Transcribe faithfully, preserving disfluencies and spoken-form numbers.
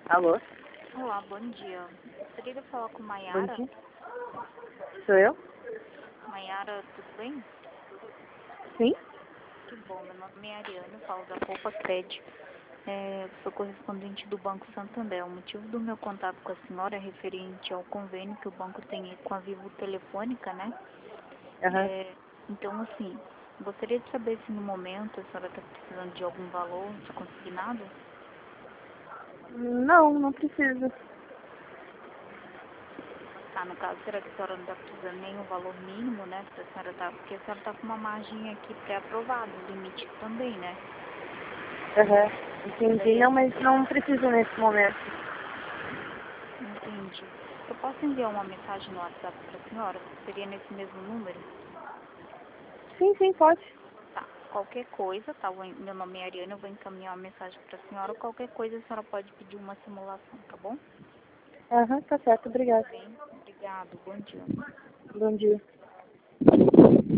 Alô? Olá, bom dia. Gostaria de falar com Bom Maiara. dia. Sou eu? Maiara, tudo bem? Sim? Que bom, meu nome é Ariane, eu falo da Copa Cred. É, sou correspondente do Banco Santander. O motivo do meu contato com a senhora é referente ao convênio que o banco tem com a Vivo Telefônica, né? Aham. É, então, assim, gostaria de saber se no momento a senhora está precisando de algum valor consignado. Não, não precisa. Tá, no caso, será que a senhora não está precisando nem o valor mínimo, né? Se a senhora tá, porque a senhora está com uma margem aqui pré-aprovada, o limite também, né? Aham. Entendi. Daí, Não, mas não precisa nesse momento. entendi. Eu posso enviar uma mensagem no WhatsApp para a senhora? Seria nesse mesmo número? Sim, sim, pode. Tá. Qualquer coisa, tá? Eu vou- Meu nome é Ariane, eu vou encaminhar uma mensagem para a senhora. Qualquer coisa, a senhora pode pedir uma simulação, tá bom? Aham, tá certo. Obrigada. Bem, obrigado. Bom dia. Bom dia.